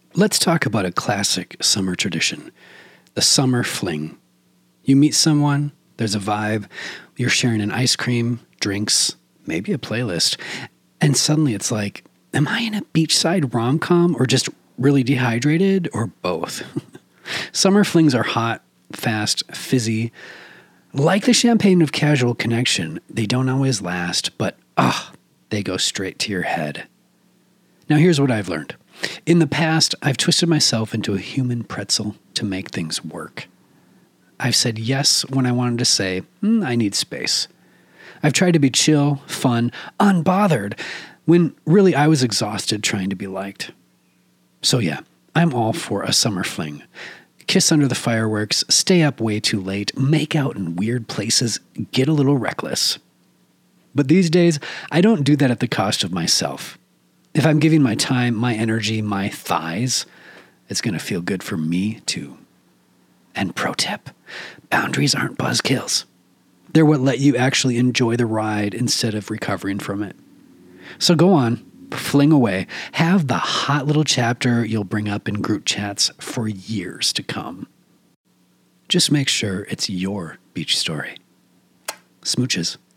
Let's talk about a classic summer tradition, the summer fling. You meet someone, there's a vibe, you're sharing an ice cream, drinks, maybe a playlist, and suddenly it's like, am I in a beachside rom-com or just really dehydrated or both? Summer flings are hot, fast, fizzy. Like the champagne of casual connection, they don't always last, but they go straight to your head. Now here's what I've learned. In the past, I've twisted myself into a human pretzel to make things work. I've said yes when I wanted to say, I need space. I've tried to be chill, fun, unbothered, when really I was exhausted trying to be liked. So yeah, I'm all for a summer fling. Kiss under the fireworks, stay up way too late, make out in weird places, get a little reckless. But these days, I don't do that at the cost of myself. If I'm giving my time, my energy, my thighs, it's going to feel good for me too. And pro tip, boundaries aren't buzzkills. They're what let you actually enjoy the ride instead of recovering from it. So go on, fling away, have the hot little chapter you'll bring up in group chats for years to come. Just make sure it's your beach story. Smooches.